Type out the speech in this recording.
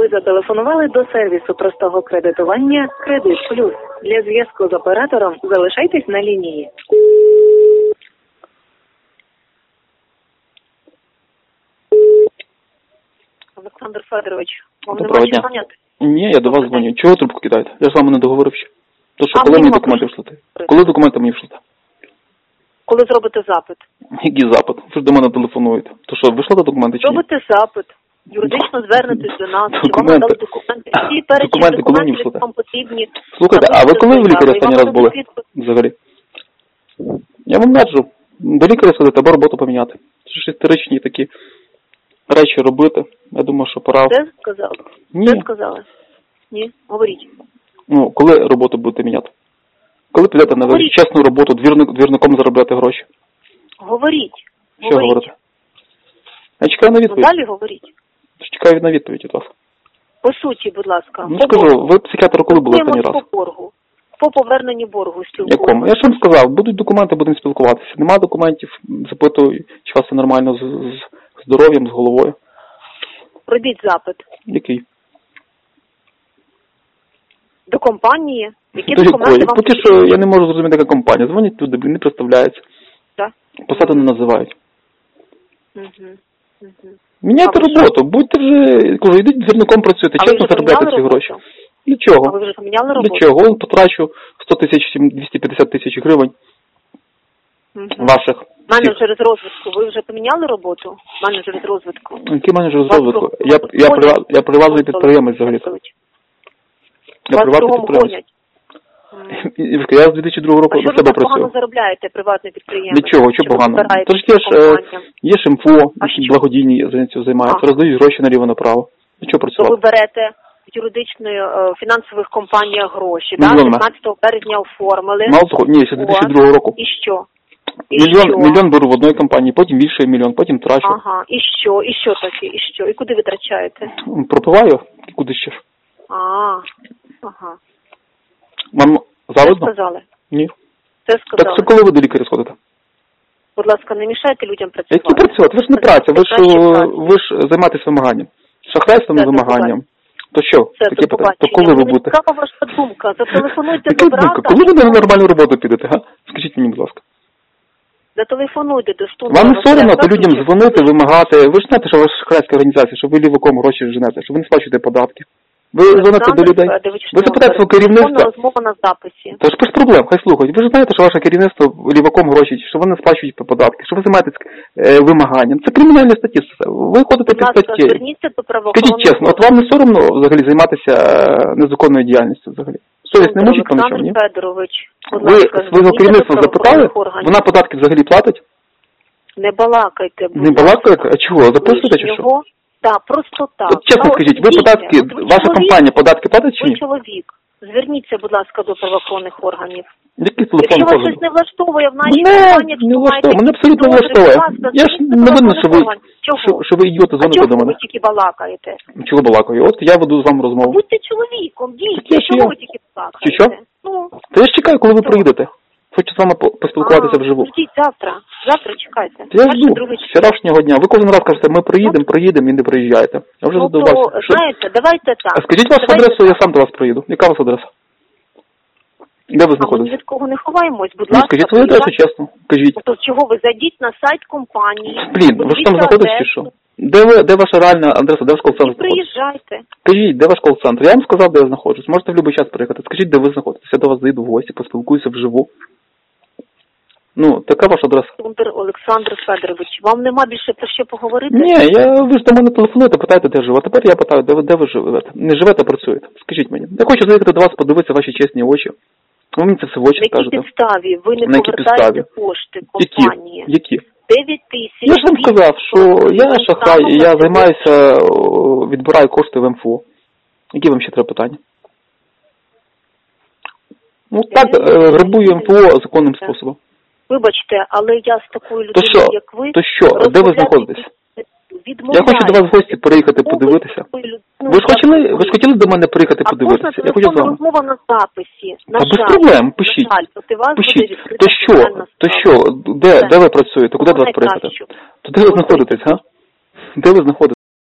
Ви зателефонували до сервісу простого кредитування «Кредит Плюс». Для зв'язку з оператором залишайтесь на лінії. Олександр Федорович, вам Доброго нема дня. що поняти? Ні, я до вас дзвоню. Чого трубку кидаєте? Я ж з вами не договорив ще. То що, А коли мені мені нема документи про що вшлите? говорити. Коли документи мені вшлите? Коли зробите запит? Який запит? Ви ж до мене телефонуєте. То що, вийшли документи чи ні? Робите запит, юридично звернетесь до нас, чи вам Документи. надали документи. Всі перечень Документи коли мені документів, вшлите? які вам потрібні. Слухайте, а ви коли в лікарі заяву, і останній вам раз були? дадуть відповідь. Взагалі? Я вам раджу до лікаря сходити або роботу поміняти. Це ж історичні такі речі робити. Я думаю, що пора. Це сказали? Ні. Це сказали? Ні? Говоріть. Ну, коли роботу будете міняти? Коли підете на Говоріть. чесну роботу, двірником заробляти гроші? Говоріть. Що говорите? Я чекаю на Ну, відповідь. далі говоріть. Чекаю на відповідь від вас. По суті, будь ласка. Ну, По скажу, боргу. ви психіатр коли були останній раз? По боргу. По поверненню боргу спілкуємося. Якому? Я ж вам сказав, будуть документи, будемо спілкуватися. Нема документів, запитую, чи у вас все нормально з здоров'ям, з головою. Робіть запит. Який? До компанії. Які До документи якої? вам Поки що я не можу зрозуміти, яка компанія. Дзвонять люди, не представляються. Так? Посади не називають. Угу. Угу. Міняйте А ви роботу, будьте вже, кажу, йдіть двірником працюйте, А ви чесно вже заробляйте поміняли ці гроші. роботу? Для А чого? ви вже поміняли Для роботу? чого? Он потрачу 100 тисяч, 250 тисяч гривень Угу. ваших. Менеджер з розвитку. Ви вже поміняли роботу? Менеджер з розвитку. Який менеджер з Вас розвитку? кругом Я приватний підприємець взагалі. Я Вас приватний кругом підприємець. гонять. Івка, я з 2002 року А що на ви себе так погано працюю. заробляєте, приватний підприємець? Для чого? Що Що ви погано? збираєте Тож є ж МФО, А які що? благодійні цим займаються, Ага. роздають гроші наліво-направо. Для чого То ви працювати? берете в юридичної фінансових компаніях гроші, да? Мільйон. 15 березня оформили. Мало того, ні, ще з 2002 року. І що? Мільйон беру в одній компанії, потім більше мільйон, потім трачу. Ага, і що? І що таке? І що? І куди витрачаєте? Пропиваю, куди ще ж. Ага. Вам Це завидно? сказали? Ні. Це сказали. Так це коли ви до лікаря сходите? Будь ласка, не мішайте людям працювати. Які працювати? Ви ж не праця, ви ж займаєтесь вимаганням. Шахрайством і Це вимаганням. То що? Це Таке до питання. То побачення. коли ви Мені будете? цікава ваша думка. Зателефонуйте Яка до брата. думка? Коли ви на нормальну роботу підете, га? Скажіть мені, будь ласка. Зателефонуйте до штуну. Вам не соромно то людям дзвонити, вимагати. Ви ж знаєте, що ви шахрайська організація, що ви ліваком гроші женете, що ви не сплачуєте податки. Ви дзвоните до людей. Ви запитаєте свого керівництва. Розмова на записі. Та ж без проблем, хай слухають. Ви ж знаєте, що ваше керівництво ліваком гроші, що вони не сплачують податки, що ви займаєтесь вимаганням. Це кримінальні статті. Ви ходите під статтєю. Зверніться до правоохоронних. Скажіть чесно, от вам не соромно взагалі займатися незаконною діяльністю взагалі? Совість не мучить по нічому, ні? Федорович, будь Ви ласка, свого зверніться керівництва до запитали? правоохоронних органів. Вона податки взагалі платить? Не балакайте, будь Не ласка. балакаєте? А чого? Записуєте чи що? Так, просто так. От чесно А скажіть, ви дивіться, податки, от ви ваша чоловік, компанія податки платить чи Ви ні? чоловік. Зверніться, будь ласка, до правоохоронних органів. Який телефон Якщо вас кожен? щось не влаштовує в нашій Мене компанії, не влаштовує, мене абсолютно добре, влаштовує. будь ласка, Я ж зверніться не до винен, що ви, правоохоронних органів. Чого? що ви ідіоти А дзвоните чого до ви мене. тільки балакаєте? Чого балакаю? От я веду з вами розмову. Будьте чоловіком, Так я дійсно, ж чого є. ви тільки балакаєте? Чи що? Ну, Та я ж чекаю, коли ви приїдете. Хочу з вами поспілкуватися вживу. Ждіть завтра. Завтра чекайте. Я Перше, жду друге з число. вчорашнього дня. Ви кожен раз кажете, ми приїдемо і не приїжджаєте. Я вже Ну, задовбався. то, знаєте, давайте так. А скажіть вашу Давайте адресу, я так. сам до вас приїду. Яка у вас адреса? Де ви А ми ні знаходитесь? від кого не ховаємось, будь Ну, ласка. скажіть свою адресу приїжджайте. чесно. Кажіть. То чого ви зайдіть на сайт компанії? Блін, ви ж там знаходитесь чи що? Де ваша реальна адреса? Де ваш І кол-центр знаходиться? приїжджайте. Скажіть, де ваш кол-центр? Я вам сказав, де я знаходжусь. Можете в будь-який час приїхати. Скажіть, де ви знаходитесь. Я до вас зайду в гості, поспілкуюся вживу. Ну, така ваша адреса. Олександр Федорович, вам нема більше про що поговорити? Ні, ви ж до мене телефонуєте, питаєте, де живу. А тепер я питаю, де ви живете? Не живете, а працюєте. Скажіть мені. Я хочу заїхати до вас, подивитися ваші чесні очі. Ви мені це все в очі На якій скажете. підставі ви не На якій повертаєте підставі? кошти компанії? Які? 9 тисяч. Я ж вам сказав, що я шахрай, і я займаюся, відбираю кошти в МФО. Які вам ще треба питання? Ну так, грабую МФО законним способом. Вибачте, але я з такою То людиною, що? як ви... То що? Де ви знаходитесь? Я хочу до вас в гості приїхати подивитися. Ви ж хотіли до мене приїхати подивитися? Я хочу з вами. Розмова на записі. На Та без жаль. проблем, пишіть. На жаль, проти вас буде Пишіть. відкрита кримінальна То справа. що? Де ви працюєте? Куди до вас приїхати? Найкраще. То де ви знаходитесь, га? Де ви знаходитесь?